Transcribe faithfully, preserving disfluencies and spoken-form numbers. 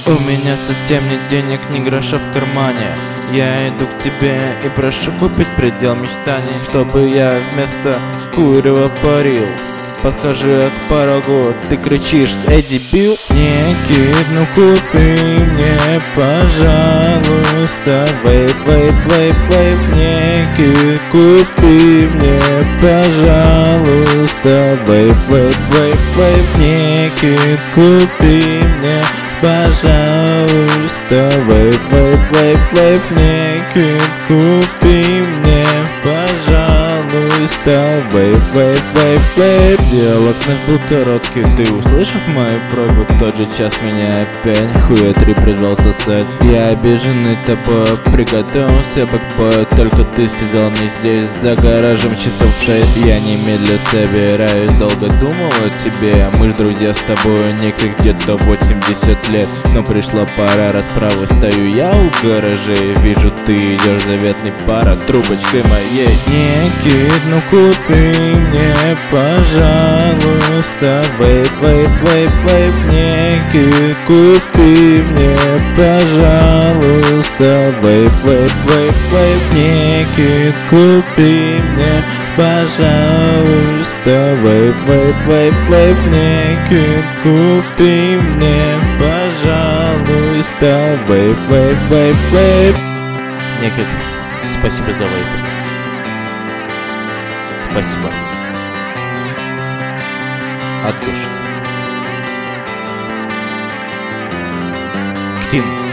У меня совсем нет денег, ни гроша в кармане. Я иду к тебе и прошу купить предел мечтаний, чтобы я вместо курева парил. Подхожу я к порогу, ты кричишь: эй, дебил! Некит, ну купи мне, пожалуйста, вейп, вейп, вейп, вейп. Некит, купи мне, пожалуйста, вейп, вейп, вейп, вейп. Некит, купи мне, пожалуйста, вейп, вейп, вейп, вейп. Некит, купи мне, пожалуйста, вейп, вейп, вейп, вейп. Диалог наш был короткий, ты, услышав мою просьбу, тот же час меня опять хуя три призвал сосать. Я обиженный тобой, приготовился бы к бою, только ты сказал мне здесь, за гаражем часов шесть. Я немедля собираюсь, долго думал о тебе, мы ж друзья с тобой, неких где-то восемьдесят лет. Но пришла пора расправы, стою я у гаражей, вижу, ты идешь заветной пара трубочкой моей. Некит, ну купи мне, пожалуйста, вейп, вейп, вейп, вейп. Некит, купи мне, пожалуйста, вейп, вейп, вейп, вейп. Некит, купи мне, пожалуйста, вейп, вейп, вейп, вейп. Некит, купи мне, пожалуйста, вейп, вейп, вейп, вейп. Некит, спасибо за вейп. Спасибо. От души. Ксин.